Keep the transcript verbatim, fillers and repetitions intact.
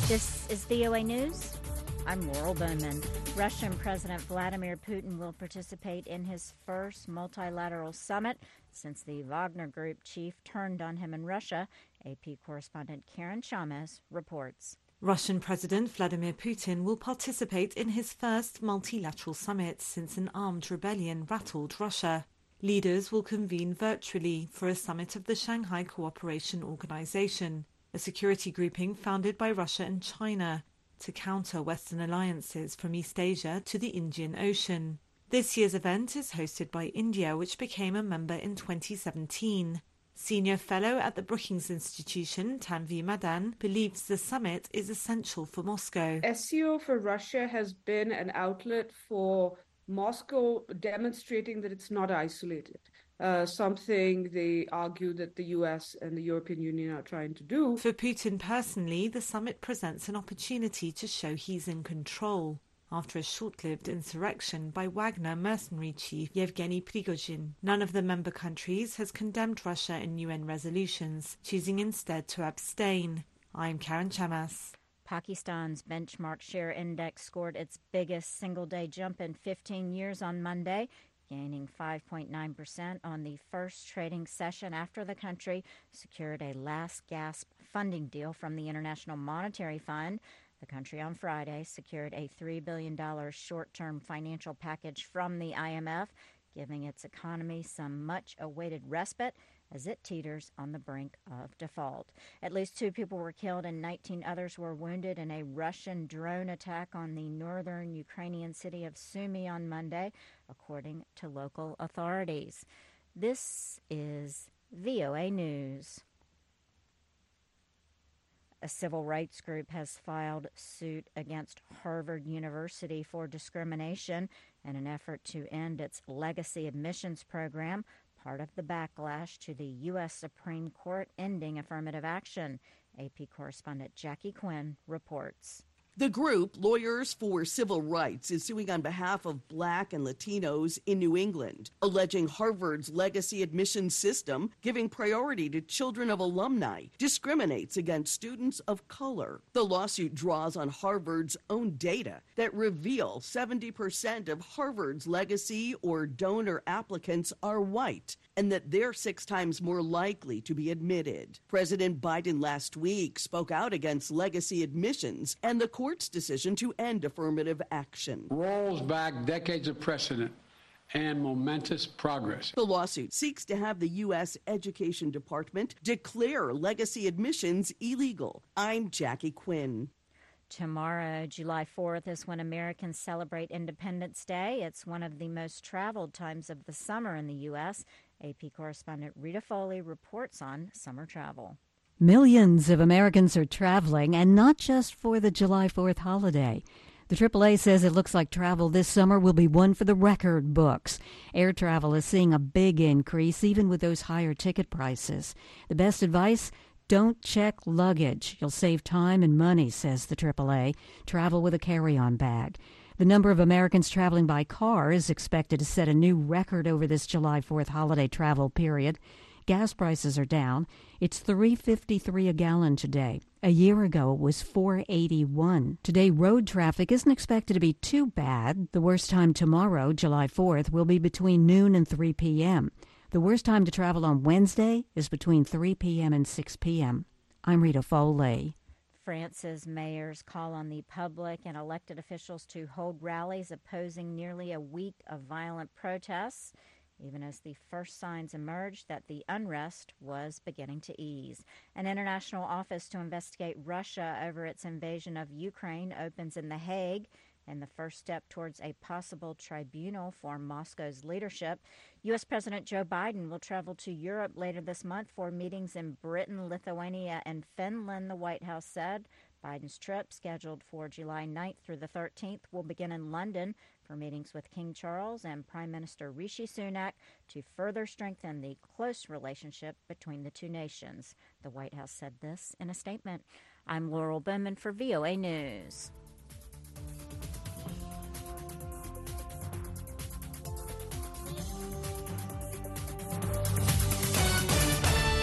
This is V O A News. I'm Laurel Bowman. Russian President Vladimir Putin will participate in his first multilateral summit since the Wagner Group chief turned on him in Russia. A P correspondent Karen Chamas reports. Russian President Vladimir Putin will participate in his first multilateral summit since an armed rebellion rattled Russia. Leaders will convene virtually for a summit of the Shanghai Cooperation Organization, a security grouping founded by Russia and China to counter Western alliances from East Asia to the Indian Ocean. This year's event is hosted by India, which became a member in twenty seventeen. Senior fellow at the Brookings Institution, Tanvi Madan, believes the summit is essential for Moscow. S C O for Russia has been an outlet for Moscow demonstrating that it's not isolated, uh, something they argue that the U S and the European Union are trying to do. For Putin personally, the summit presents an opportunity to show he's in control after a short-lived insurrection by Wagner mercenary chief Yevgeny Prigozhin. None of the member countries has condemned Russia in U N resolutions, choosing instead to abstain. I'm Karen Chamas. Pakistan's benchmark share index scored its biggest single-day jump in fifteen years on Monday, gaining five point nine percent on the first trading session after the country secured a last-gasp funding deal from the International Monetary Fund. The country on Friday secured a three billion dollars short-term financial package from the I M F, giving its economy some much-awaited respite as it teeters on the brink of default. At least two people were killed and nineteen others were wounded in a Russian drone attack on the northern Ukrainian city of Sumy on Monday, according to local authorities. This is V O A News. A civil rights group has filed suit against Harvard University for discrimination in an effort to end its legacy admissions program, part of the backlash to the U S Supreme Court ending affirmative action. A P correspondent Jackie Quinn reports. The group, Lawyers for Civil Rights, is suing on behalf of Black and Latinos in New England, alleging Harvard's legacy admissions system, giving priority to children of alumni, discriminates against students of color. The lawsuit draws on Harvard's own data that reveal seventy percent of Harvard's legacy or donor applicants are white, and that they're six times more likely to be admitted. President Biden last week spoke out against legacy admissions and the court's decision to end affirmative action. Rolls back decades of precedent and momentous progress. The lawsuit seeks to have the U S Education Department declare legacy admissions illegal. I'm Jackie Quinn. Tomorrow, July fourth, is when Americans celebrate Independence Day. It's one of the most traveled times of the summer in the U S A P correspondent Rita Foley reports on summer travel. Millions of Americans are traveling, and not just for the July fourth holiday. The triple A says it looks like travel this summer will be one for the record books. Air travel is seeing a big increase, even with those higher ticket prices. The best advice? Don't check luggage. You'll save time and money, says the triple A. Travel with a carry-on bag. The number of Americans traveling by car is expected to set a new record over this July fourth holiday travel period. Gas prices are down. It's three dollars and fifty-three cents a gallon today. A year ago, it was four dollars and eighty-one cents. Today, road traffic isn't expected to be too bad. The worst time tomorrow, July fourth, will be between noon and three p.m. The worst time to travel on Wednesday is between three p.m. and six p.m. I'm Rita Foley. France's mayors call on the public and elected officials to hold rallies opposing nearly a week of violent protests, even as the first signs emerged that the unrest was beginning to ease. An international office to investigate Russia over its invasion of Ukraine opens in The Hague, and the first step towards a possible tribunal for Moscow's leadership. U S President Joe Biden will travel to Europe later this month for meetings in Britain, Lithuania, and Finland, the White House said. Biden's trip, scheduled for July ninth through the thirteenth, will begin in London for meetings with King Charles and Prime Minister Rishi Sunak to further strengthen the close relationship between the two nations. The White House said this in a statement. I'm Laurel Bowman for V O A News.